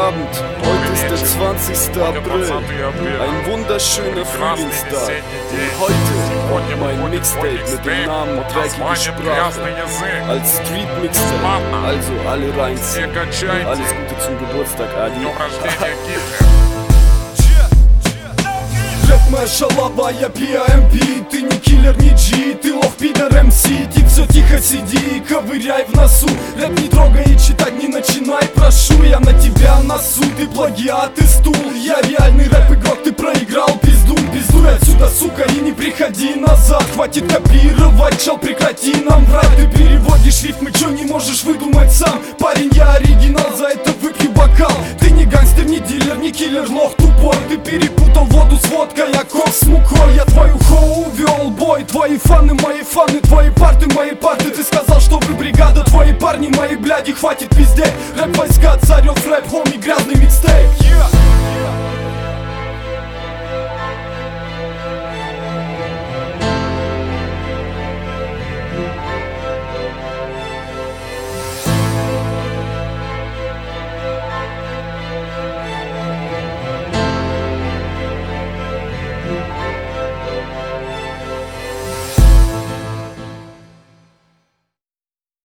Abend, heute ist der 20. April, ein wunderschöner Frühlingstag. Und heute mein Mixtape mit dem Namen Dreckige Sprache als Street Mixtape, also alle reinziehen. Alles Gute zum Geburtstag, Adi. Рэп моя шалава, я PMP. Ты не киллер, не G, ты лох, пидор, МС. Ты все тихо сиди и ковыряй в носу. Рэп не трогай и читать не начинай, прошу. Я на тебя носу, ты плагиат, ты стул. Я реальный рэп-игрок, ты проиграл пизду. Пиздуй отсюда, сука, и не приходи назад. Хватит копировать, чел, прекрати нам врать. Ты переводишь рифмы, чё не можешь выдумать сам? Парень, я оригинал, за это выпью бокал. Ты не гангстер, не дилер, не киллер, лох тупой. Ты перепутал воду с водкой, я кок с мукой. Я твою хоу вел, бой. Твои фаны, мои фаны, твои парты, мои парты. Ты сказал, что вы бригада, твои парни, мои бляди. Хватит пиздеть, рэп войска, царев рэп, хоми, грязный микстейп.